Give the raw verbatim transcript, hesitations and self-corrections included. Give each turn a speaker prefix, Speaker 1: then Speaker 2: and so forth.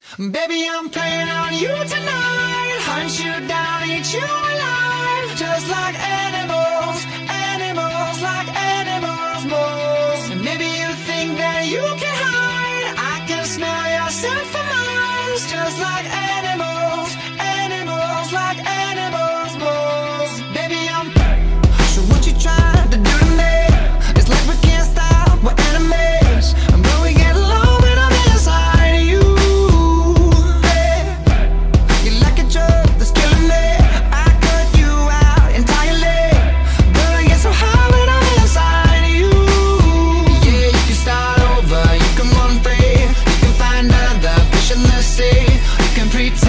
Speaker 1: Baby, I'm playing on you tonight. Hunt you down, eat you alive. Just like animals, animals, like animals, moles. And maybe you think that you can hide. I can smell your scent for miles. Just like animals, animals, like animals, moles. Baby, I'm so what you trying to do to me? It's like we can't stop, we're enemies. And when we get low, when I'm inside you, pretend